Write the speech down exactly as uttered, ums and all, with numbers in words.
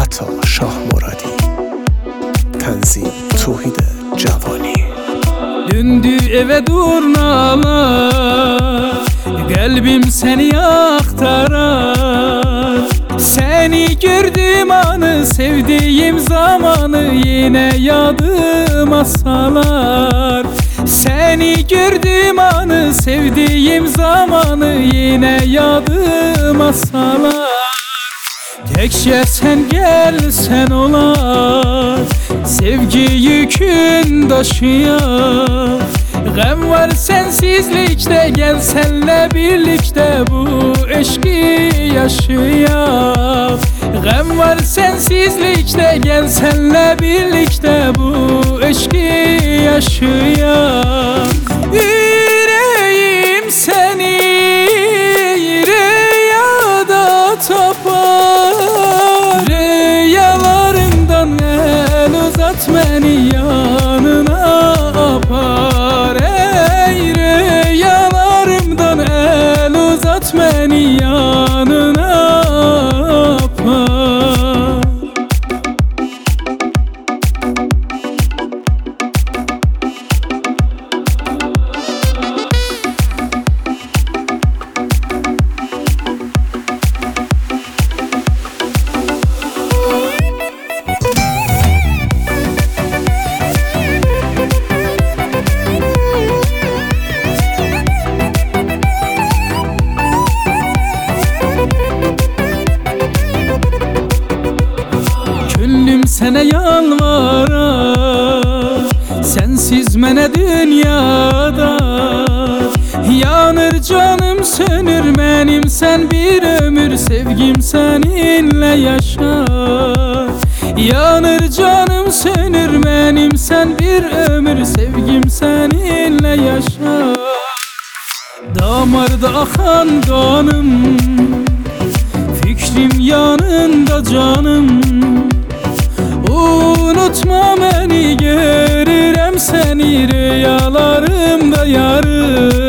عطا شاه مرادی تنظیم توحید جوانی. Döndü eve durnalar, kalbim seni aktarar. Seni gördüğüm anı, sevdiğim zamanı yine yadıma salar. Seni gördüğüm anı, sevdiğim zamanı yine yadıma salar. Tekşe sen gelsen olar, sevgi yükün taşıyar. Gam var sensizlikte, gel senle birlikte bu eşki yaşayak. Gam var sensizlikte, gel senle birlikte bu eşki yaşayak. Yüreğim seni rüyada tapar, rüyalarımdan el uzat beni yanına apar. Ey rüyalarımdan el uzat beni yanına apar. Gönlüm sene yalvarar, sensiz mene dünyada. Yanır canım sönür benim, sen bir ömür sevgim seninle yaşar. Yanır canım sönür benim, sen bir ömür sevgim seninle yaşar. Damarda akan kanım, fikrim yanında canım. Unutma beni, görürüm seni rüyalarımda yarım.